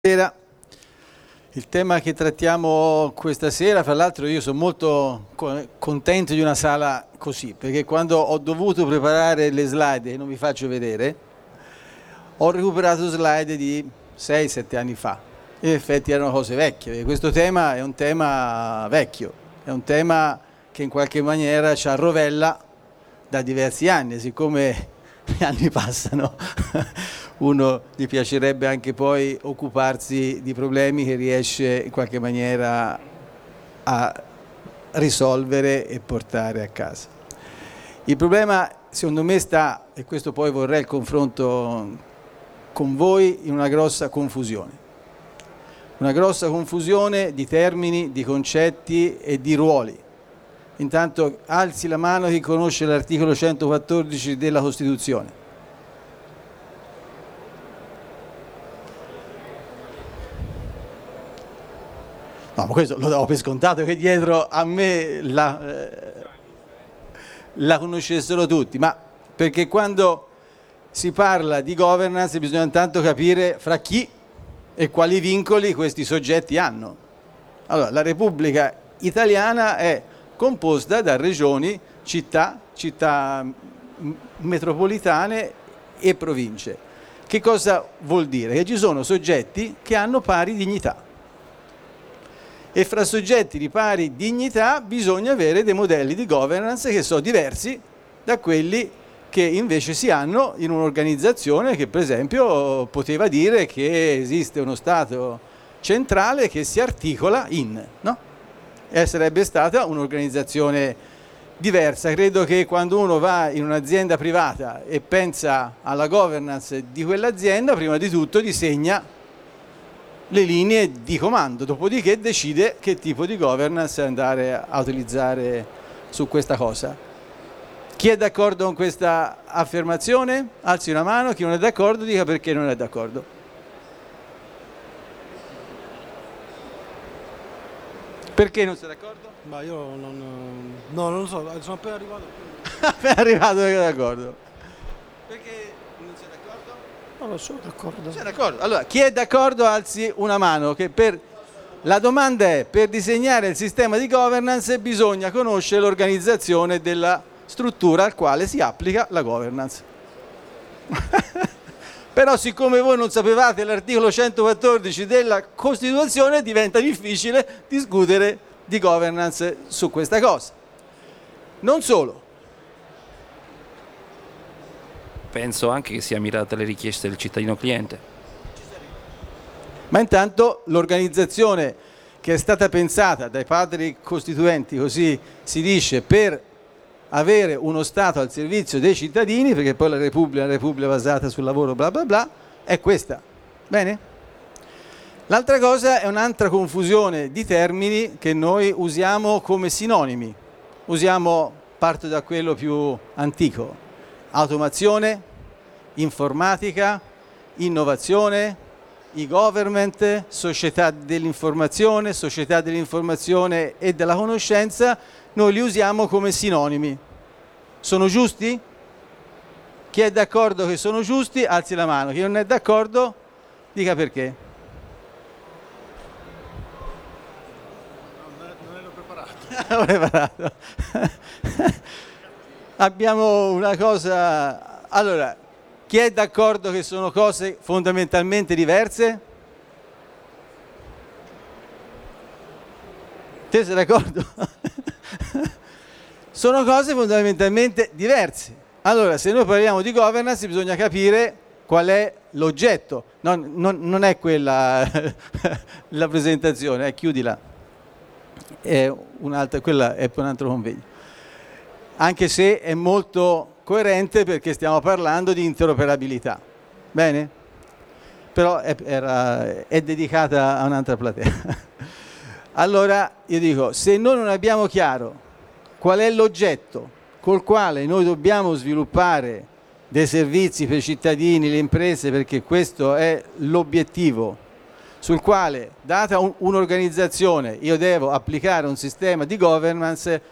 Buonasera. Il tema che trattiamo questa sera, fra l'altro io sono molto contento di una sala così, perché quando ho dovuto preparare le slide, che non vi faccio vedere, ho recuperato slide di 6-7 anni fa. In effetti erano cose vecchie, perché questo tema è un tema vecchio, è un tema che in qualche maniera ci arrovella da diversi anni, siccome gli anni passano, uno gli piacerebbe anche poi occuparsi di problemi che riesce in qualche maniera a risolvere e portare a casa. Il problema secondo me sta, e questo poi vorrei il confronto con voi, in una grossa confusione di termini, di concetti e di ruoli. Intanto alzi la mano chi conosce l'articolo 114 della Costituzione. No, ma questo lo davo per scontato che dietro a me la conoscessero tutti, ma perché quando si parla di governance bisogna intanto capire fra chi e quali vincoli questi soggetti hanno. Allora, la Repubblica Italiana è composta da regioni, città metropolitane e province. Che cosa vuol dire? Che ci sono soggetti che hanno pari dignità. E fra soggetti di pari dignità bisogna avere dei modelli di governance che sono diversi da quelli che invece si hanno in un'organizzazione che per esempio poteva dire che esiste uno Stato centrale che si articola no? E sarebbe stata un'organizzazione diversa. Credo che quando uno va in un'azienda privata e pensa alla governance di quell'azienda, prima di tutto disegna le linee di comando, dopodiché decide che tipo di governance andare a utilizzare su questa cosa. Chi è d'accordo con questa affermazione? Alzi una mano, chi non è d'accordo dica perché non è d'accordo. Perché non sei d'accordo? Ma io non lo so, sono appena arrivato. Appena arrivato non è d'accordo. Perché non sei d'accordo? No, non sono d'accordo. Sei d'accordo? Allora, chi è d'accordo alzi una mano. La domanda è, per disegnare il sistema di governance bisogna conoscere l'organizzazione della struttura al quale si applica la governance. Però siccome voi non sapevate l'articolo 114 della Costituzione diventa difficile discutere di governance su questa cosa. Non solo. Penso anche che sia mirata alle richieste del cittadino cliente. Ma intanto l'organizzazione che è stata pensata dai padri costituenti, così si dice, per avere uno Stato al servizio dei cittadini, perché poi la Repubblica basata sul lavoro bla bla bla, è questa. Bene? L'altra cosa è un'altra confusione di termini che noi usiamo come sinonimi. Parto da quello più antico: automazione, informatica, innovazione, e-government, società dell'informazione e della conoscenza. Noi li usiamo come sinonimi. Sono giusti? Chi è d'accordo che sono giusti, alzi la mano. Chi non è d'accordo, dica perché. Non ero preparato. Non preparato. Abbiamo una cosa. Allora, chi è d'accordo che sono cose fondamentalmente diverse? Te sei d'accordo? Sono cose fondamentalmente diverse. Allora, se noi parliamo di governance bisogna capire qual è l'oggetto. Non è quella la presentazione, chiudila. Quella è per un altro convegno. Anche se è molto coerente perché stiamo parlando di interoperabilità. Bene? Però è dedicata a un'altra platea. Allora io dico, se noi non abbiamo chiaro qual è l'oggetto col quale noi dobbiamo sviluppare dei servizi per i cittadini, le imprese, perché questo è l'obiettivo, sul quale, data un'organizzazione, io devo applicare un sistema di governance,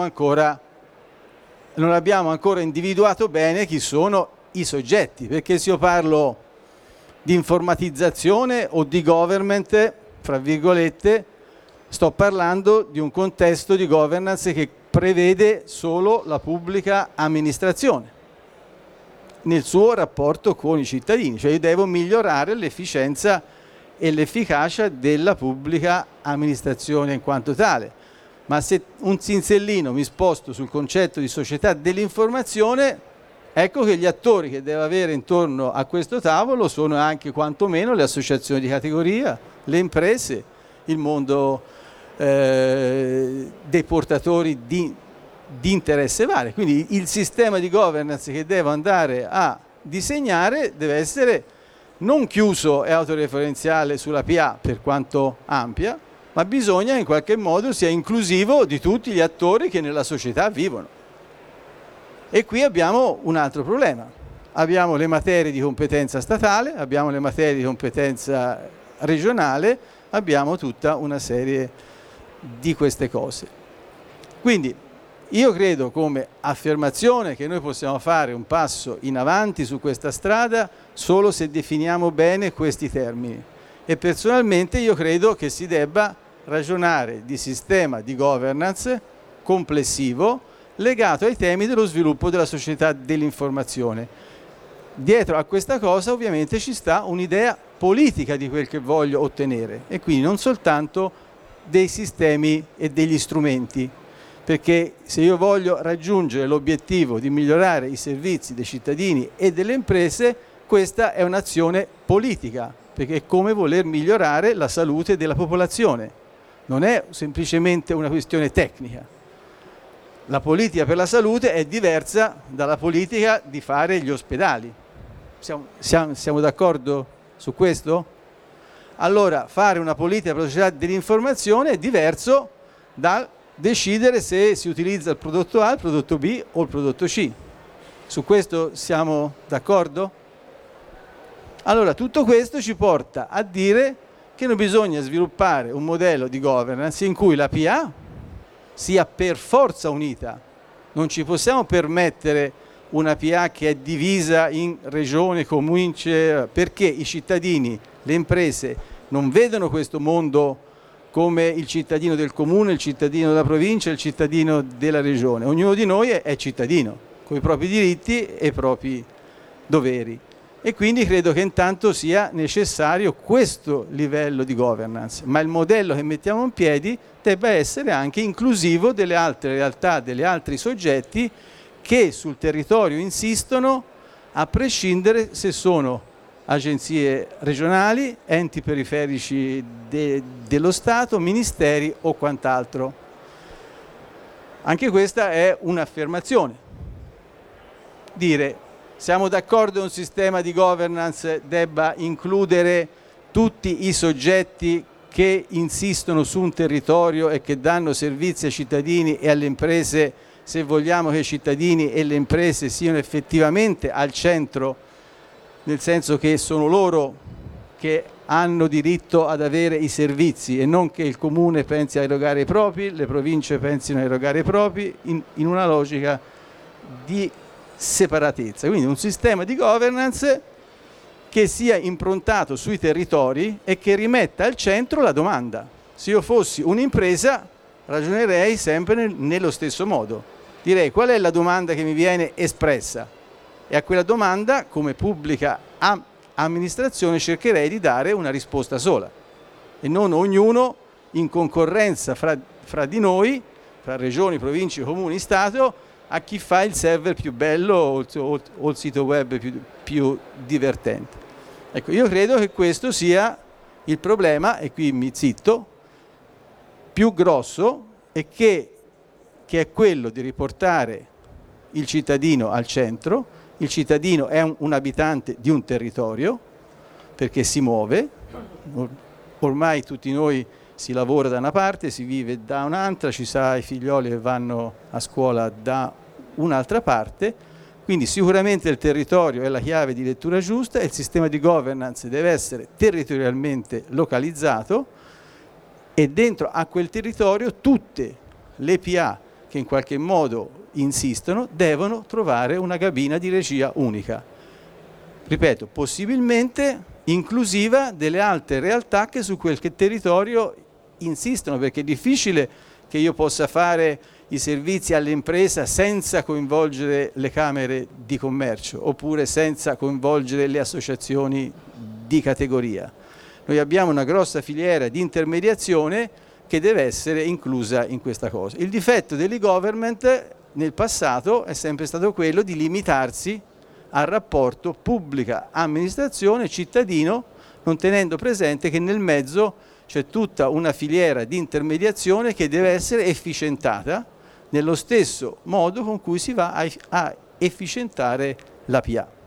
non abbiamo ancora individuato bene chi sono i soggetti, perché se io parlo di informatizzazione o di government, fra virgolette. Sto parlando di un contesto di governance che prevede solo la pubblica amministrazione nel suo rapporto con i cittadini, cioè io devo migliorare l'efficienza e l'efficacia della pubblica amministrazione in quanto tale. Ma se un zinsellino mi sposto sul concetto di società dell'informazione, ecco che gli attori che deve avere intorno a questo tavolo sono anche quantomeno le associazioni di categoria, le imprese, il mondo dei portatori di interesse vario. Quindi il sistema di governance che devo andare a disegnare deve essere non chiuso e autoreferenziale sulla PA per quanto ampia, ma bisogna in qualche modo sia inclusivo di tutti gli attori che nella società vivono. E qui abbiamo un altro problema. Abbiamo le materie di competenza statale, abbiamo le materie di competenza regionale, abbiamo tutta una serie di queste cose. Quindi io credo, come affermazione, che noi possiamo fare un passo in avanti su questa strada solo se definiamo bene questi termini, e personalmente io credo che si debba ragionare di sistema di governance complessivo legato ai temi dello sviluppo della società dell'informazione. Dietro a questa cosa ovviamente ci sta un'idea politica di quel che voglio ottenere, e quindi non soltanto dei sistemi e degli strumenti, perché se io voglio raggiungere l'obiettivo di migliorare i servizi dei cittadini e delle imprese, questa è un'azione politica, perché è come voler migliorare la salute della popolazione, non è semplicemente una questione tecnica. La politica per la salute è diversa dalla politica di fare gli ospedali. Siamo d'accordo su questo? Allora, fare una politica per la società dell'informazione è diverso dal decidere se si utilizza il prodotto A, il prodotto B o il prodotto C. Su questo siamo d'accordo? Allora, tutto questo ci porta a dire che non bisogna sviluppare un modello di governance in cui la PA sia per forza unita. Non ci possiamo permettere una PA che è divisa in regioni, comuni, perché i cittadini, le imprese non vedono questo mondo come il cittadino del comune, il cittadino della provincia, il cittadino della regione. Ognuno di noi è cittadino, con i propri diritti e i propri doveri. E quindi credo che intanto sia necessario questo livello di governance, ma il modello che mettiamo in piedi debba essere anche inclusivo delle altre realtà, degli altri soggetti che sul territorio insistono, a prescindere se sono agenzie regionali, enti periferici dello Stato, ministeri o quant'altro. Anche questa è un'affermazione. Dire siamo d'accordo che un sistema di governance debba includere tutti i soggetti che insistono su un territorio e che danno servizi ai cittadini e alle imprese, se vogliamo che i cittadini e le imprese siano effettivamente al centro, nel senso che sono loro che hanno diritto ad avere i servizi e non che il comune pensi a erogare i propri, le province pensino a erogare i propri, in una logica di separatezza. Quindi un sistema di governance che sia improntato sui territori e che rimetta al centro la domanda. Se io fossi un'impresa ragionerei sempre nello stesso modo. Direi qual è la domanda che mi viene espressa e a quella domanda come pubblica amministrazione cercherei di dare una risposta sola e non ognuno in concorrenza fra di noi, fra regioni, province, comuni, Stato, a chi fa il server più bello o il sito web più divertente. Ecco, io credo che questo sia il problema, e qui mi zitto, più grosso, e che è quello di riportare il cittadino al centro. Il cittadino è un abitante di un territorio perché si muove, ormai tutti noi si lavora da una parte, si vive da un'altra, ci sa i figlioli che vanno a scuola da un'altra parte, quindi sicuramente il territorio è la chiave di lettura giusta e il sistema di governance deve essere territorialmente localizzato e dentro a quel territorio tutte le PA che in qualche modo insistono devono trovare una cabina di regia unica. Ripeto, possibilmente inclusiva delle altre realtà che su quel territorio insistono, perché è difficile che io possa fare i servizi all'impresa senza coinvolgere le camere di commercio oppure senza coinvolgere le associazioni di categoria. Noi abbiamo una grossa filiera di intermediazione che deve essere inclusa in questa cosa. Il difetto dell'e-government nel passato è sempre stato quello di limitarsi al rapporto pubblica amministrazione cittadino, non tenendo presente che nel mezzo c'è tutta una filiera di intermediazione che deve essere efficientata nello stesso modo con cui si va a efficientare la PA.